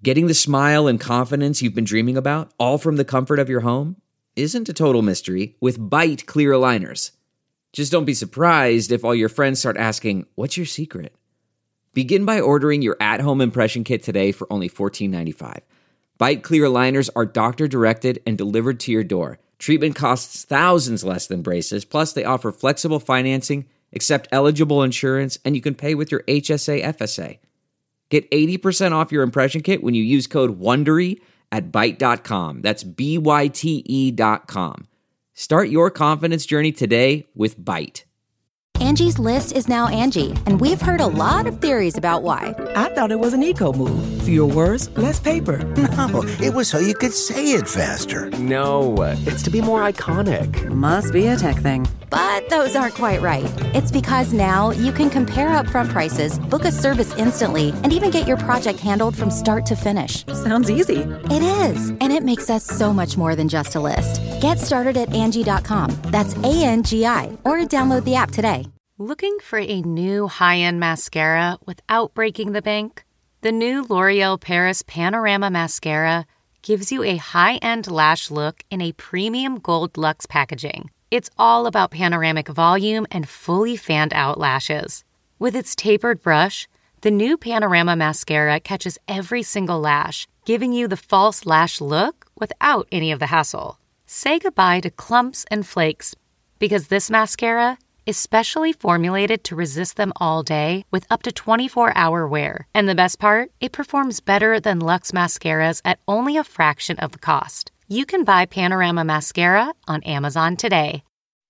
Getting the smile and confidence you've been dreaming about, all from the comfort of your home, isn't a total mystery with Byte clear aligners. Just don't be surprised if all your friends start asking, "What's your secret?" Begin by ordering your at-home impression kit today for only $14.95. Byte clear aligners are doctor-directed and delivered to your door. Treatment costs thousands less than braces, plus they offer flexible financing, accept eligible insurance, and you can pay with your HSA FSA. Get 80% off your impression kit when you use code WONDERY at Byte.com. That's BYTE.com. Start your confidence journey today with Byte. Angie's List is now Angie, and we've heard a lot of theories about why. I thought it was an eco move. Fewer words, less paper. No, it was so you could say it faster. No, it's to be more iconic. Must be a tech thing. But those aren't quite right. It's because now you can compare upfront prices, book a service instantly, and even get your project handled from start to finish. Sounds easy. It is, and it makes us so much more than just a list. Get started at Angie.com. That's ANGI, or download the app today. Looking for a new high-end mascara without breaking the bank? The new L'Oreal Paris Panorama Mascara gives you a high-end lash look in a premium gold luxe packaging. It's all about panoramic volume and fully fanned-out lashes. With its tapered brush, the new Panorama Mascara catches every single lash, giving you the false lash look without any of the hassle. Say goodbye to clumps and flakes, because this mascara is specially formulated to resist them all day with up to 24-hour wear. And the best part? It performs better than Luxe mascaras at only a fraction of the cost. You can buy Panorama Mascara on Amazon today.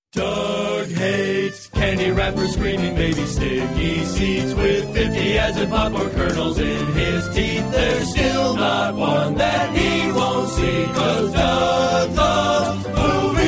Doug hates candy wrappers, screaming baby sticky seeds with 50 as in popcorn kernels in his teeth. There's still not one that he won't see, 'cause Doug loves movies.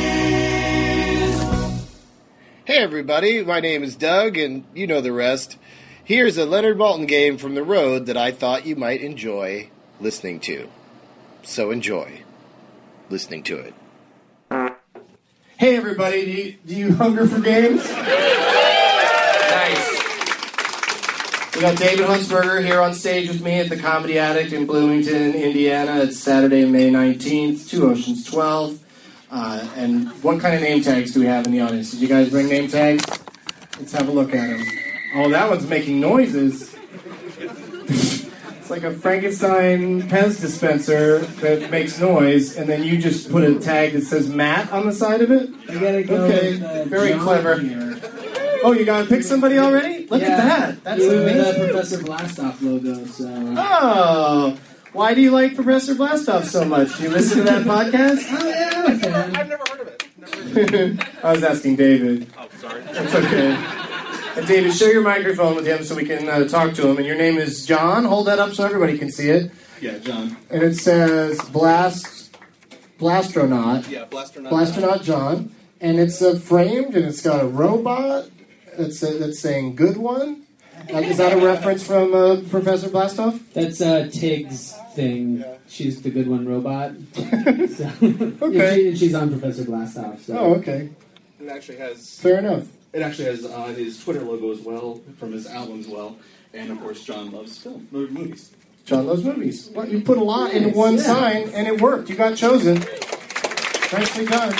Hey everybody, my name is Doug, and you know the rest. Here's a Leonard Maltin game from the road that I thought you might enjoy listening to. So enjoy listening to it. Hey everybody, do you hunger for games? Nice. We got David Huntsberger here on stage with me at the Comedy Attic in Bloomington, Indiana. It's Saturday, May 19th, 2 Oceans 12. And what kind of name tags do we have in the audience? Did you guys bring name tags? Let's have a look at them. Oh, that one's making noises. It's like a Frankenstein Pez dispenser that makes noise, and then you just put a tag that says Matt on the side of it? I gotta go okay, with, very John clever. Here. Oh, you gotta pick somebody already? Look at that. That's amazing. The Professor Blastoff logo, so... Oh! Why do you like Professor Blastoff so much? Do you listen to that podcast? Oh, yeah, I'm a fan. I've never heard of it. I was asking David. Oh, sorry. That's okay. And David, share your microphone with him so we can talk to him. And your name is John. Hold that up so everybody can see it. Yeah, John. And it says Blastronaut. Yeah, Blastronaut. Blastronaut John. And it's framed, and it's got a robot that's saying "Good One." Is that a reference from Professor Blastoff? That's Tig's thing. Yeah. She's the good one robot. So, okay. And she's on Professor Blastoff. So. Oh, okay. It actually has... Fair enough. It actually has his Twitter logo as well, from his album as well. And, of course, John loves movies. John loves movies. Well, you put a lot into one sign, and it worked. You got chosen. Nicely done.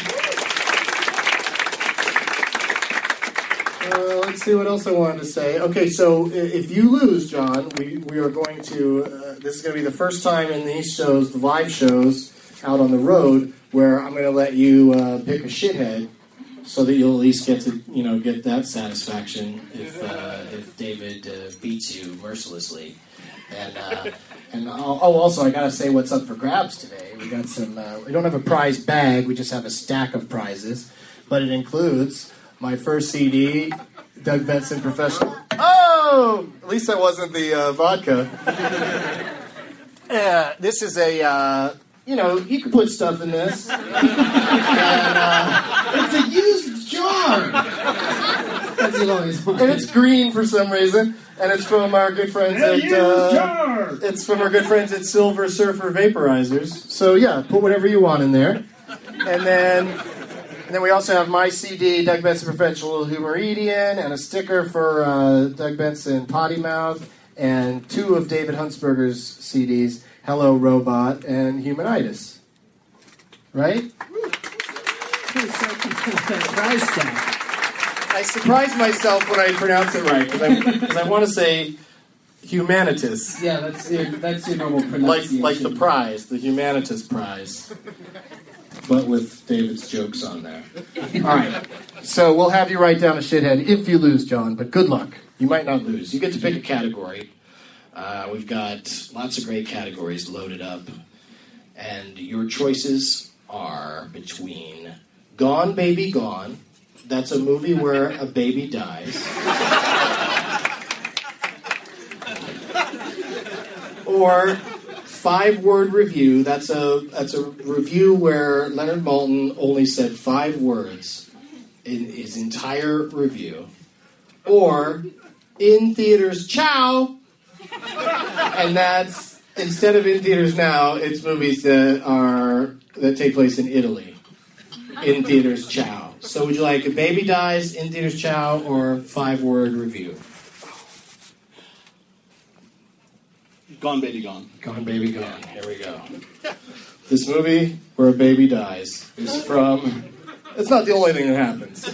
Let's see what else I wanted to say. Okay, so if you lose, John, we are going to... this is going to be the first time in these shows, the live shows, out on the road, where I'm going to let you pick a shithead, so that you'll at least get to, get that satisfaction if David beats you mercilessly. And also I gotta say what's up for grabs today. We got some. We don't have a prize bag. We just have a stack of prizes, but it includes my first CD, Doug Benson Professional. Oh, at least that wasn't the vodka. This is a. You can put stuff in this. And, it's a used jar. That's what always and it's green for some reason. And it's from our good friends It's from our good friends at Silver Surfer Vaporizers. So yeah, put whatever you want in there. And then we also have my CD, Doug Benson Professional Humoridian, and a sticker for Doug Benson Potty Mouth. and 2 of David Huntsberger's CDs, Hello Robot and Humanitis. Right? I surprise myself when I pronounce it right, because I want to say Humanitas. Yeah, that's your normal pronunciation. Like the prize, the Humanitas prize. But with David's jokes on there. All right. So we'll have you write down a shithead if you lose, John, but good luck. You might not lose. You get to pick a category. We've got lots of great categories loaded up. And your choices are between Gone Baby Gone. That's a movie where a baby dies. Or 5-word review. That's a review where Leonard Maltin only said 5 words in his entire review. Or In Theaters Ciao. And that's, instead of In Theaters Now, it's movies that take place in Italy. In Theaters Ciao. So would you like a baby dies, In Theaters Ciao, or 5-word review? Gone Baby Gone. Gone Baby Gone. Here we go. This movie where a baby dies is from... It's not the only thing that happens.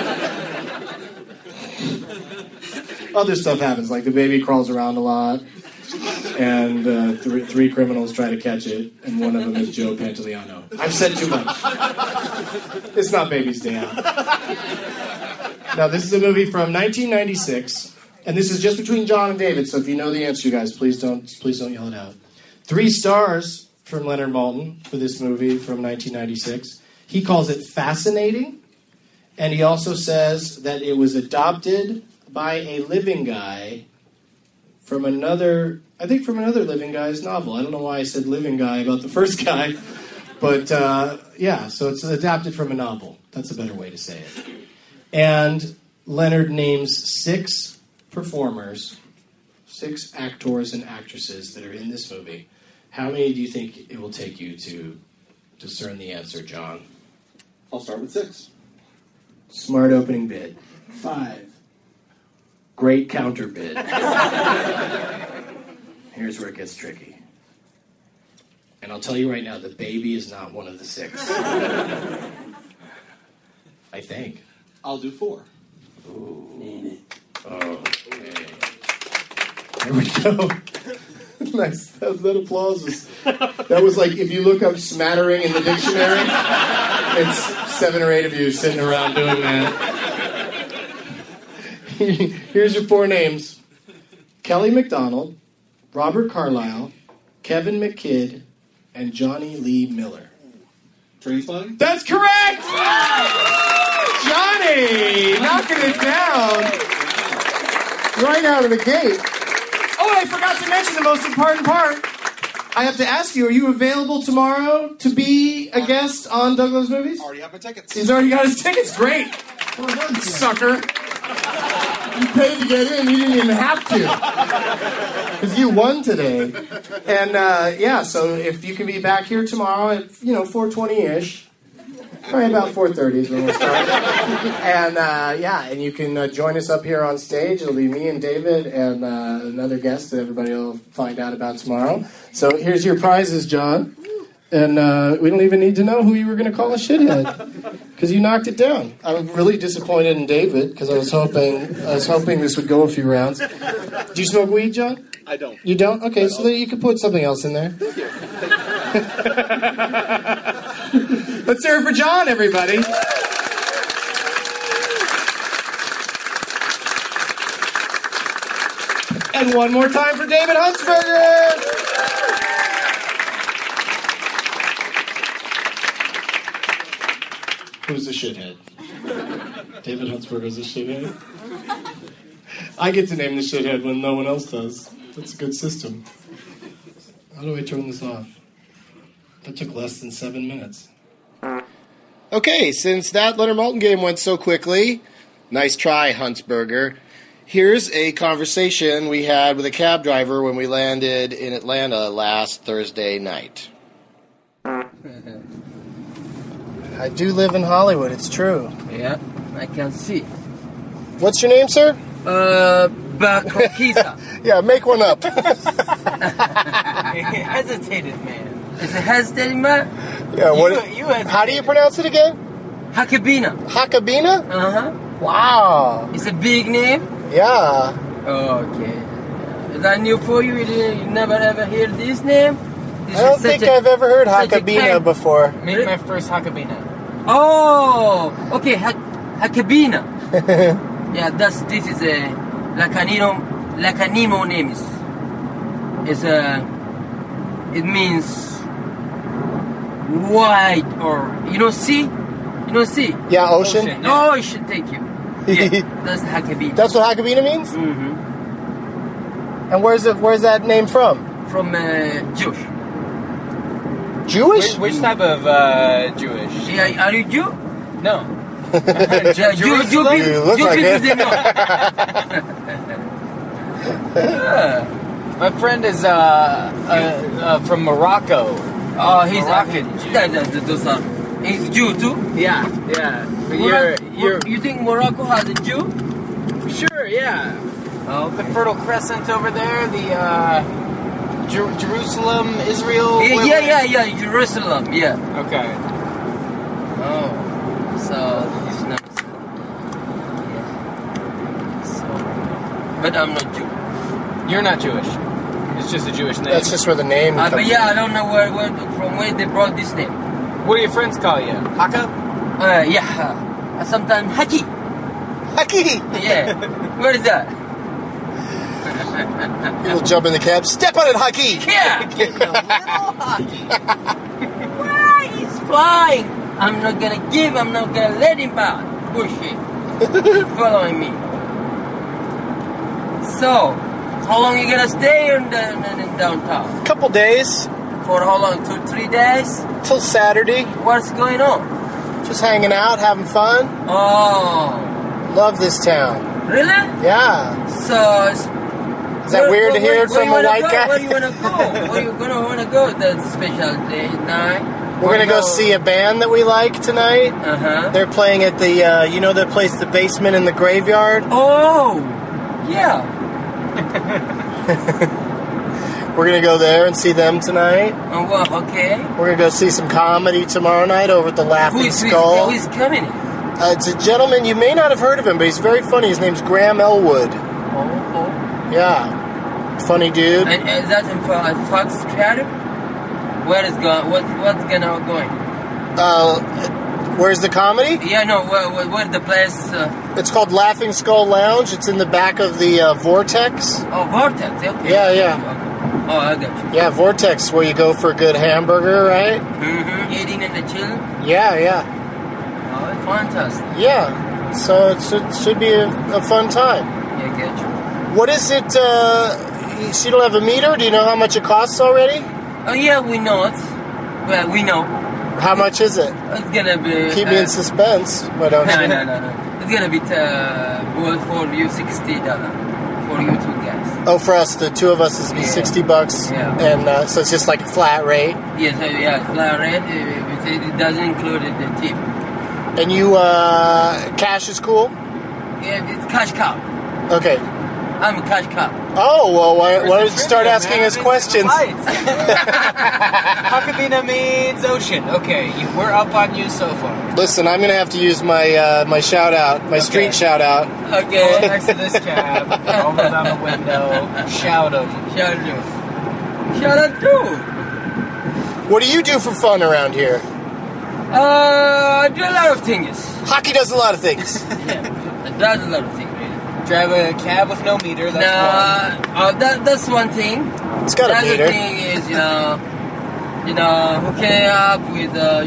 Other stuff happens, like the baby crawls around a lot, and 3 criminals try to catch it, and one of them is Joe Pantoliano. I've said too much. It's not Baby's Day Out. Now, this is a movie from 1996. And this is just between John and David, so if you know the answer, you guys, please don't yell it out. 3 stars from Leonard Maltin for this movie from 1996. He calls it fascinating, and he also says that it was adopted by a living guy from another living guy's novel. I don't know why I said living guy about the first guy, but yeah, so it's adapted from a novel. That's a better way to say it. And Leonard names 6 performers, 6 actors and actresses that are in this movie. How many do you think it will take you to discern the answer, John? I'll start with 6. Smart opening bid. 5. Great counter bid. Here's where it gets tricky. And I'll tell you right now, the baby is not one of the 6. I think. I'll do 4. Ooh. Okay. There we go. Nice. That applause was like, if you look up smattering in the dictionary, it's 7 or 8 of you sitting around doing that. Here's your 4 names. Kelly MacDonald, Robert Carlyle, Kevin McKidd, and Johnny Lee Miller. Trainspotting? That's correct! Johnny! Knocking it down. Right out of the gate. Oh, I forgot to mention the most important part. I have to ask you, are you available tomorrow to be a guest on Douglas Movies? Already have my tickets. He's already got his tickets. Great. Well done, sucker. You paid to get in. You didn't even have to. Because you won today. And, yeah, so if you can be back here tomorrow at, 4:20-ish. Probably about 4:30 is when we'll start. And, yeah, and you can join us up here on stage. It'll be me and David and another guest that everybody will find out about tomorrow. So here's your prizes, John. And we don't even need to know who you were going to call a shithead. Because you knocked it down. I'm really disappointed in David, because I was hoping this would go a few rounds. Do you smoke weed, John? I don't. You don't? Okay, so you can put something else in there. Let's hear it for John, everybody. And one more time for David Huntsberger. Who's the shithead? David Huntsberger's the shithead. I get to name the shithead when no one else does. That's a good system. How do I turn this off? That took less than 7 minutes. Okay, since that Leonard Maltin game went so quickly, nice try, Huntsberger. Here's a conversation we had with a cab driver when we landed in Atlanta last Thursday night. I do live in Hollywood, it's true. Yeah, I can see. What's your name, sir? Bakokisa. Yeah, make one up. He hesitated, man. Is it hesitating, man? Yeah, what? You hesitated. How do you pronounce it again? Hakabina. Hakabina? Uh-huh. Wow. It's a big name? Yeah. Okay. Is that new for you? You never ever heard this name? This I don't think I've ever heard Hakabina before. Maybe my first Hakabina. Oh, okay, Hakabina. Yeah, this is a Lacanimo name is. It means wide or sea? Sea? Yeah, ocean. Yeah. Ocean, thank you. Yeah, that's Hakabina. That's what Hakabina means? Mm-hmm. And where's that name from? From Jewish. Jewish? Which type of Jewish? Yeah, are you Jew? No. You look like it. They know. My friend is from Morocco. Oh, he's Moroccan Jew. He's Jew too? Yeah. But you think Morocco has a Jew? Sure, yeah. Oh, The Fertile Crescent over there, the Jerusalem, Israel. Yeah, Jerusalem, yeah. Okay. Oh, so he's not. Yeah. So, but I'm not Jew. You're not Jewish. It's just a Jewish name. That's just where the name comes But yeah, I don't know from where they brought this name. What do your friends call you? Haka? Yeah. Sometimes Haki. Haki! Yeah. Where is that? People jump in the cab. Step on it, Haki! Yeah! Little Haki. Why? He's flying. I'm not gonna let him out. Bullshit. Keep following me. So, how long you gonna stay in downtown? Couple days. For how long? 2-3 days? Till Saturday. What's going on? Just hanging out, having fun. Oh. Love this town. Really? Yeah. So, is that weird to hear it from a white guy? Where do you wanna go? Where you gonna wanna go that special day, night? We're gonna go see a band that we like tonight. Uh-huh. They're playing at the, that place, the basement in the graveyard? Oh, yeah. We're gonna go there and see them tonight. Oh, well, okay. We're gonna go see some comedy tomorrow night over at the Laughing Skull. Who is coming? It's a gentleman, you may not have heard of him, but he's very funny. His name's Graham Elwood. Oh. Yeah. Funny dude. And is that in Fox Theater? Where is going? What's going? Where's the comedy? Yeah, no. Where's the place? It's called Laughing Skull Lounge. It's in the back of the Vortex. Oh, Vortex. Okay. Yeah. Okay. Oh, I got you. Yeah, Vortex, where you go for a good hamburger, right? Mm-hmm. Eating in the chill. Yeah. Oh, it's fantastic. Yeah. So it should be a fun time. Yeah, I get you. What is it? So you don't have a meter? Do you know how much it costs already? Oh, yeah, we know it. Well, we know. How much is it? It's gonna be. Keep me in suspense. Why don't you? No. It's gonna be worth for you $60 for you two guys. Oh, for us, the two of us, is $60. Yeah. And so it's just like a flat rate. Yes, flat rate. It doesn't include the tip. And you, cash is cool? Yeah, it's cash cow. Okay. I'm a cash cow. Oh, well, why don't you start asking us questions? Hakabina means ocean. Okay, we're up on you so far. Listen, I'm going to have to use my my shout-out, my street shout-out. Okay. Go next to this cab, roll down the window, shout him. Shout out too. What do you do for fun around here? I do a lot of things. Hockey does a lot of things. Yeah, it does a lot of things. Drive a cab with no meter. That's one. That's one thing. It's got a meter. The other thing is, hooking up with,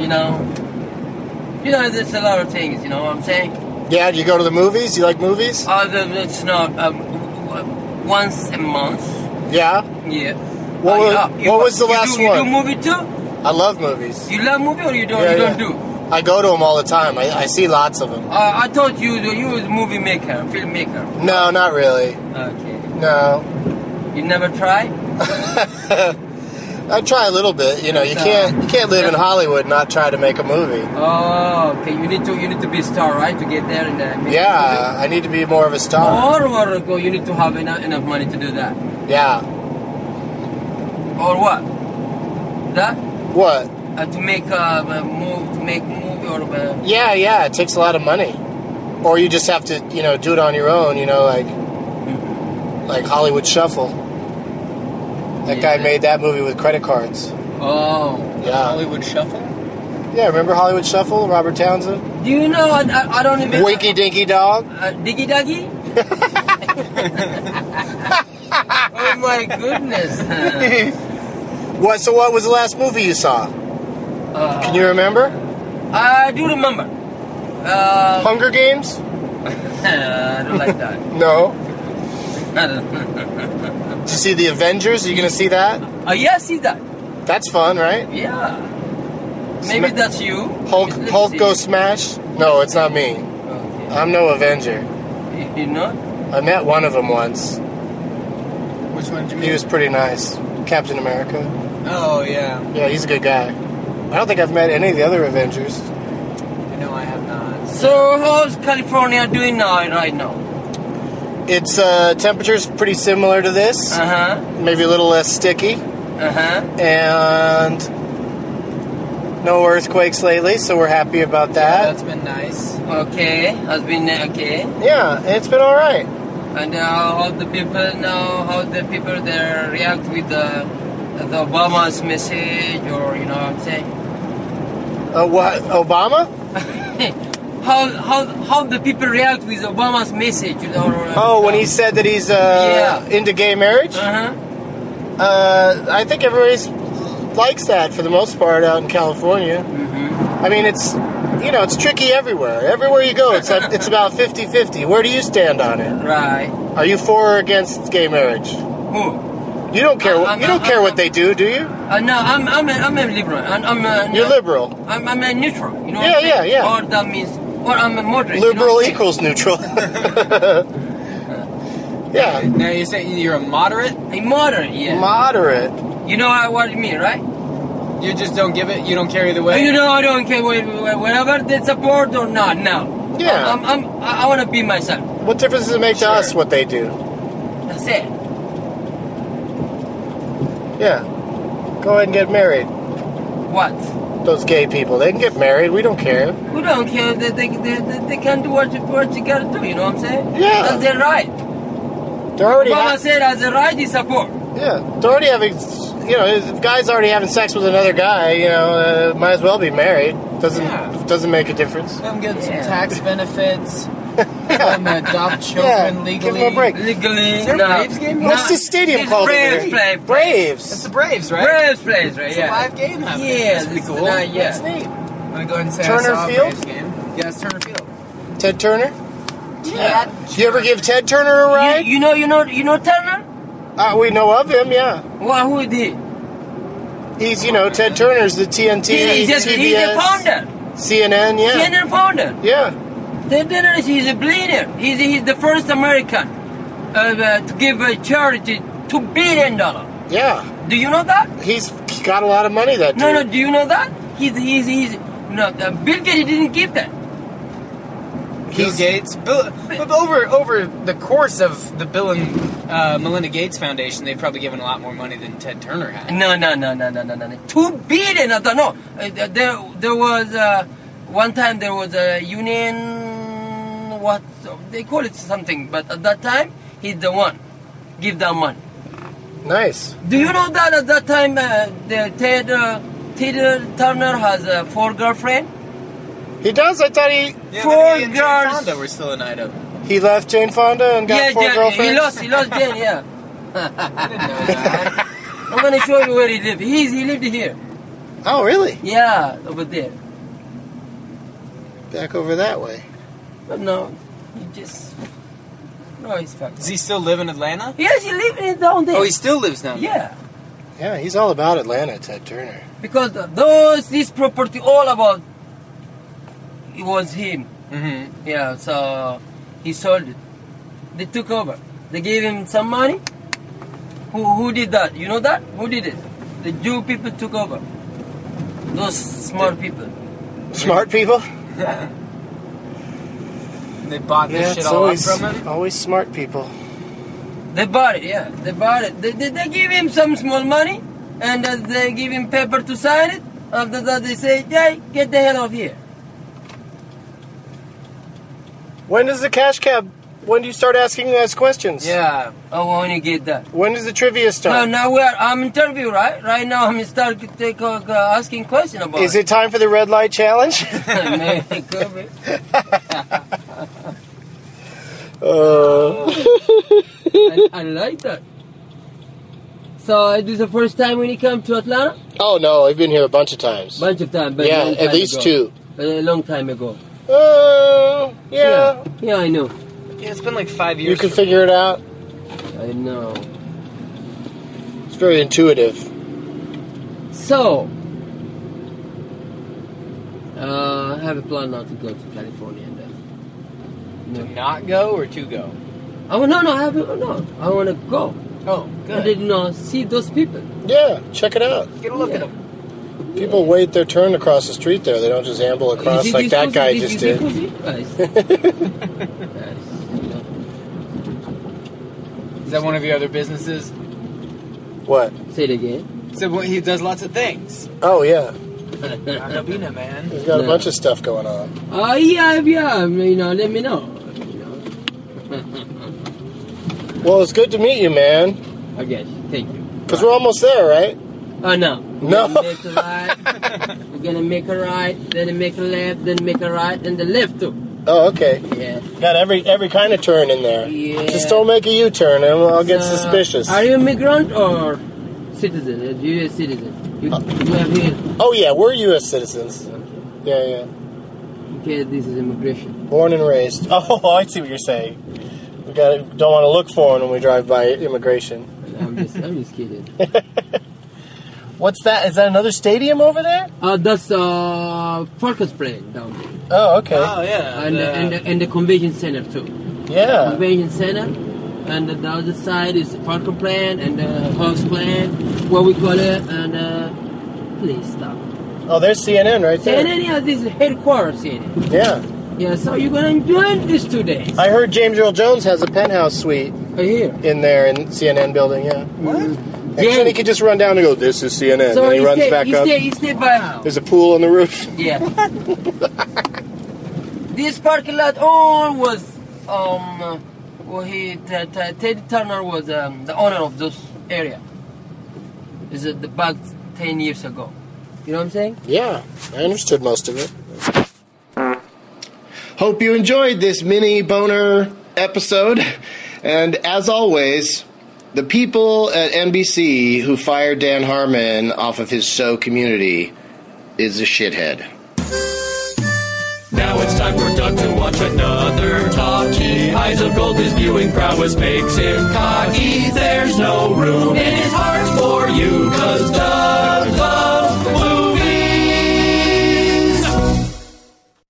there's a lot of things. You know what I'm saying? Yeah. Do you go to the movies? You like movies? It's not once a month. Yeah. Yeah. What was the last one? You do movie too? I love movies. You love movie or you don't? Yeah, don't do? I go to them all the time. I see lots of them. I thought you was a movie maker, filmmaker. No, not really. Okay. No. You never tried? I try a little bit. You know, you can't live in Hollywood and not try to make a movie. Oh, okay. You need to be a star, right, to get there and make Yeah, I need to be more of a star. Or you need to have enough money to do that. Yeah. Or what? That? What? To make a movie or. Yeah. It takes a lot of money, or you just have to, do it on your own. Like Hollywood Shuffle. That guy made that movie with credit cards. Oh. Yeah. Hollywood Shuffle? Yeah, remember Hollywood Shuffle? Robert Townsend? Do you know? I don't even. Winky Dinky Dog? Diggy Doggy? Oh my goodness. What was the last movie you saw? Can you remember? I do remember. Hunger Games? I don't like that. No. Did you see The Avengers? Are you going to see that? Yeah, I see that. That's fun, right? Yeah. Maybe that's you. Hulk go smash? No, it's not me. Okay. I'm no Avenger. You know? I met one of them once. Which one did you meet? He was pretty nice. Captain America. Oh, yeah. Yeah, he's a good guy. I don't think I've met any of the other Avengers. No, I have not. So, how's California doing right now? It's temperature's pretty similar to this. Maybe a little less sticky. And no earthquakes lately, so we're happy about that. Yeah, that's been nice. Okay, has been okay. Yeah, it's been all right. And how the people they react with the Obama's message, or you know what I'm saying? What, Obama? How the people react with Obama's message? When he said that he's into gay marriage? I think everybody likes that for the most part out in California. I mean, it's tricky everywhere. Everywhere you go, it's about 50-50. Where do you stand on it? Right. Are you for or against gay marriage? Who? You don't care. You don't care what they do you? No, I'm a liberal. You're liberal. I'm a neutral. You know? Yeah. Or that means, or I'm a moderate. Liberal equals neutral. Yeah. Now you're saying you're a moderate? A moderate, yeah. Moderate. You know what I mean, right? You just don't give it. You don't care either way. You know, I don't care whether they support or not. No. Yeah. I want to be myself. What difference does it make to us what they do? That's it. Yeah. Go ahead and get married. What? Those gay people, they can get married. We don't care. We don't care. They can do what you gotta do. You know what I'm saying? Yeah. That's their right. They're already. Obama said as a right, he support. Yeah. They're already having. If guys already having sex with another guy, might as well be married. Doesn't make a difference. Let them get some tax benefits. Let them adopt children legally. Give them a break. Legally. Is there a Braves game? What's the stadium called? Braves play. Braves. It's the Braves, right? Braves plays, right? It's Yeah. a live game happening. Yeah, That's pretty cool. Yeah. That's neat. I'm gonna go ahead and say Turner I saw Field? a Braves game. Yeah, it's Turner Field. Ted Turner. Yeah. You ever give Ted Turner a ride? You know Turner? We know of him. Yeah. Well, who is he? He's Ted Turner's the TNT, He's TBS, the founder. CNN. Yeah. CNN founder. Yeah. Ted Turner is a billionaire. He's the first American to give a charity $2 billion. Yeah. Do you know that? He's got a lot of money. That dude. No. Do you know that? He's no. Bill Gates didn't give that. Bill Gates. But over the course of the Bill and Melinda Gates Foundation, they've probably given a lot more money than Ted Turner had. No. $2 billion. I don't know. There was one time there was a union. What they call it something, but at that time he's the one give that money. Nice. Do you know that at that time Ted Turner has 4 girlfriends? He does. I thought he. Yeah, 4 he and Jane girls. Fonda were still an item. He left Jane Fonda and got 4 girlfriends. He lost Jane. Yeah. I didn't know that. I'm gonna show you where he lived. He lived here. Oh, really? Yeah, over there. Back over that way. But no, he just. No, he's fucked. Does he still live in Atlanta? Yes, he lives down there. Oh, he still lives down there? Yeah. Yeah, he's all about Atlanta, Ted Turner. Because this property all about, it was him. Mm-hmm. Yeah, so he sold it. They took over. They gave him some money. Who did that? You know that? Who did it? The Jew people took over. Those smart people. Smart people? They bought this shit it's all always, up from him? always smart people. They bought it, yeah. They bought it. They give him some small money, and they give him paper to sign it. After that, they say, "Hey, get the hell off here." When does the cash cab? When do you start asking us questions? Yeah. Oh, when you get that. When does the trivia start? No, I'm interview, right? Right now, I'm start asking question about. Is it time for the red light challenge? Maybe it could be. I like that. So, this is the first time when you come to Atlanta? Oh no, I've been here a bunch of times. Bunch of times, but Yeah, a long at time least ago. 2. A long time ago. Yeah. Yeah, I know. Yeah, it's been like 5 years. You can figure it out. I know. It's very intuitive. So, I have a plan now to go to California and then. To not go or to go? I want I want to go. Oh, And good. then see those people. Yeah, check it out. Get a look at them. People wait their turn to cross the street there. They don't just amble across like that guy just did. Is that one of your other businesses? What? Say it again. So he does lots of things. Oh, yeah. Nabina, man. He's got a bunch of stuff going on. Yeah. Let me know. Well, it's good to meet you, man. I guess. Thank you. Because we're almost there, right? Oh, no. No. We're gonna make a right, then make a left, then make a right, and the left too. Oh, okay. Yeah. Got every kind of turn in there. Yeah. Just don't make a U-turn and I'll get suspicious. Are you a migrant or citizen? A U.S. citizen? You have here. Oh, yeah, we're U.S. citizens. Yeah. Okay, this is immigration. Born and raised. Oh, I see what you're saying. We don't want to look for them when we drive by immigration. I'm just kidding. What's that? Is that another stadium over there? That's Falcons playing down there. Oh, okay. Oh, yeah. And the convention center too. Yeah. Convention center, and the other side is Falcon playing and the Hawks playing, what we call it, and please stop. Oh, there's CNN right there. CNN, yeah, this is headquarters CNN. Yeah. Yeah, so you're gonna enjoy this 2 days. I heard James Earl Jones has a penthouse suite here in there in CNN building, yeah. What? And then he could just run down and go, "This is CNN," So and he runs back up. You stay by how? There's a pool on the roof. Yeah. This parking lot all was Teddy Turner was the owner of this area. Is it about 10 years ago? You know what I'm saying? Yeah, I understood most of it. Hope you enjoyed this mini boner episode. And as always, the people at NBC who fired Dan Harmon off of his show Community is a shithead. Now it's time for Doug to watch another talkie. Eyes of gold, his viewing prowess makes him cocky. There's no room in his heart for you, 'cause Doug